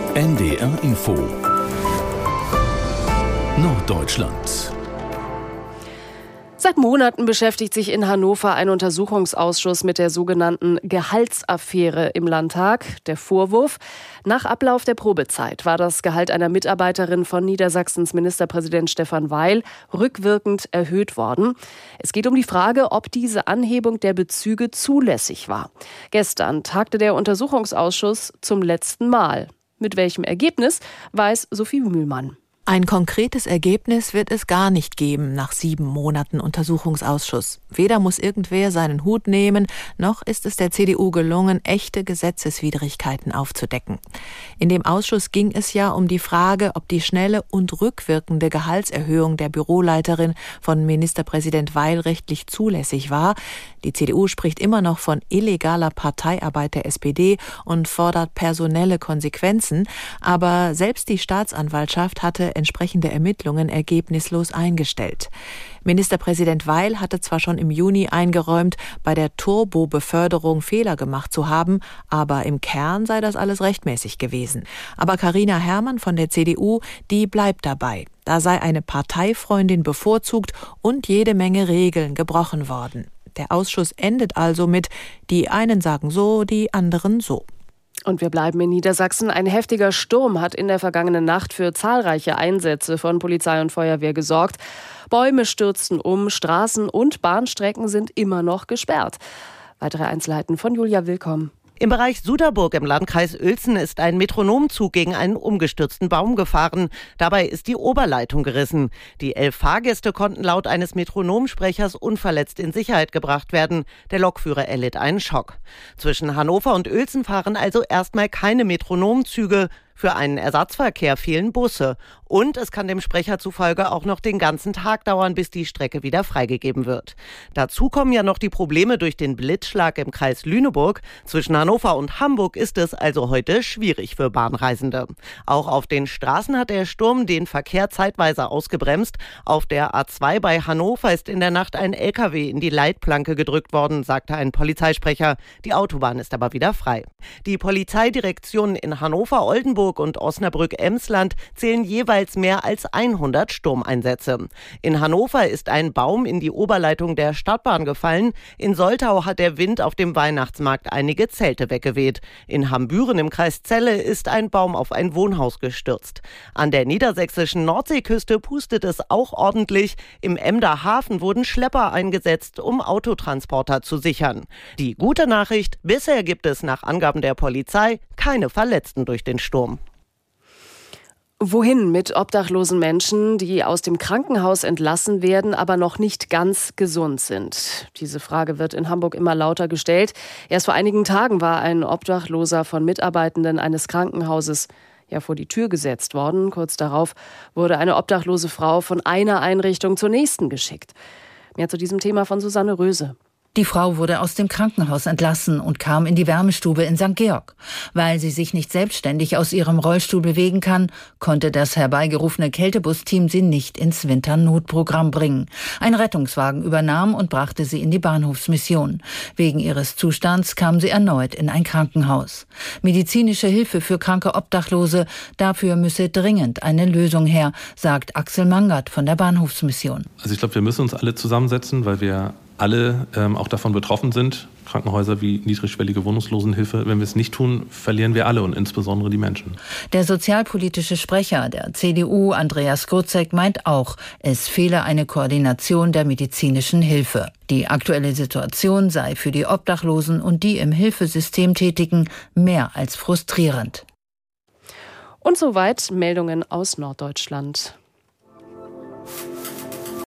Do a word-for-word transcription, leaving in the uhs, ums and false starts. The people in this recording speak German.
N D R Info Norddeutschland. Seit Monaten beschäftigt sich in Hannover ein Untersuchungsausschuss mit der sogenannten Gehaltsaffäre im Landtag. Der Vorwurf: Nach Ablauf der Probezeit war das Gehalt einer Mitarbeiterin von Niedersachsens Ministerpräsident Stefan Weil rückwirkend erhöht worden. Es geht um die Frage, ob diese Anhebung der Bezüge zulässig war. Gestern tagte der Untersuchungsausschuss zum letzten Mal. Mit welchem Ergebnis, weiß Sophie Mühlmann. Ein konkretes Ergebnis wird es gar nicht geben nach sieben Monaten Untersuchungsausschuss. Weder muss irgendwer seinen Hut nehmen, noch ist es der C D U gelungen, echte Gesetzeswidrigkeiten aufzudecken. In dem Ausschuss ging es ja um die Frage, ob die schnelle und rückwirkende Gehaltserhöhung der Büroleiterin von Ministerpräsident Weil rechtlich zulässig war. Die C D U spricht immer noch von illegaler Parteiarbeit der S P D und fordert personelle Konsequenzen. Aber selbst die Staatsanwaltschaft hatte entsprechende Ermittlungen ergebnislos eingestellt. Ministerpräsident Weil hatte zwar schon im Juni eingeräumt, bei der Turbo-Beförderung Fehler gemacht zu haben, aber im Kern sei das alles rechtmäßig gewesen. Aber Carina Herrmann von der C D U, die bleibt dabei. Da sei eine Parteifreundin bevorzugt und jede Menge Regeln gebrochen worden. Der Ausschuss endet also mit: Die einen sagen so, die anderen so. Und wir bleiben in Niedersachsen. Ein heftiger Sturm hat in der vergangenen Nacht für zahlreiche Einsätze von Polizei und Feuerwehr gesorgt. Bäume stürzten um, Straßen und Bahnstrecken sind immer noch gesperrt. Weitere Einzelheiten von Julia Willkomm. Im Bereich Suderburg im Landkreis Uelzen ist ein Metronomzug gegen einen umgestürzten Baum gefahren. Dabei ist die Oberleitung gerissen. Die elf Fahrgäste konnten laut eines Metronomsprechers unverletzt in Sicherheit gebracht werden. Der Lokführer erlitt einen Schock. Zwischen Hannover und Uelzen fahren also erstmal keine Metronomzüge. Für einen Ersatzverkehr fehlen Busse. Und es kann dem Sprecher zufolge auch noch den ganzen Tag dauern, bis die Strecke wieder freigegeben wird. Dazu kommen ja noch die Probleme durch den Blitzschlag im Kreis Lüneburg. Zwischen Hannover und Hamburg ist es also heute schwierig für Bahnreisende. Auch auf den Straßen hat der Sturm den Verkehr zeitweise ausgebremst. Auf der A zwei bei Hannover ist in der Nacht ein L K W in die Leitplanke gedrückt worden, sagte ein Polizeisprecher. Die Autobahn ist aber wieder frei. Die Polizeidirektionen in Hannover, Oldenburg und Osnabrück-Emsland zählen jeweils mehr als hundert Sturmeinsätze. In Hannover ist ein Baum in die Oberleitung der Stadtbahn gefallen. In Soltau hat der Wind auf dem Weihnachtsmarkt einige Zelte weggeweht. In Hambüren im Kreis Celle ist ein Baum auf ein Wohnhaus gestürzt. An der niedersächsischen Nordseeküste pustet es auch ordentlich. Im Emder Hafen wurden Schlepper eingesetzt, um Autotransporter zu sichern. Die gute Nachricht: Bisher gibt es nach Angaben der Polizei keine Verletzten durch den Sturm. Wohin mit obdachlosen Menschen, die aus dem Krankenhaus entlassen werden, aber noch nicht ganz gesund sind? Diese Frage wird in Hamburg immer lauter gestellt. Erst vor einigen Tagen war ein Obdachloser von Mitarbeitenden eines Krankenhauses ja vor die Tür gesetzt worden. Kurz darauf wurde eine obdachlose Frau von einer Einrichtung zur nächsten geschickt. Mehr zu diesem Thema von Susanne Röse. Die Frau wurde aus dem Krankenhaus entlassen und kam in die Wärmestube in Sankt Georg. Weil sie sich nicht selbstständig aus ihrem Rollstuhl bewegen kann, konnte das herbeigerufene Kältebusteam sie nicht ins Winternotprogramm bringen. Ein Rettungswagen übernahm und brachte sie in die Bahnhofsmission. Wegen ihres Zustands kam sie erneut in ein Krankenhaus. Medizinische Hilfe für kranke Obdachlose, dafür müsse dringend eine Lösung her, sagt Axel Mangert von der Bahnhofsmission. Also ich glaube, wir müssen uns alle zusammensetzen, weil wir alle ähm, auch davon betroffen sind, Krankenhäuser wie niedrigschwellige Wohnungslosenhilfe. Wenn wir es nicht tun, verlieren wir alle und insbesondere die Menschen. Der sozialpolitische Sprecher der C D U, Andreas Grützek, meint auch, es fehle eine Koordination der medizinischen Hilfe. Die aktuelle Situation sei für die Obdachlosen und die im Hilfesystem Tätigen mehr als frustrierend. Und soweit Meldungen aus Norddeutschland.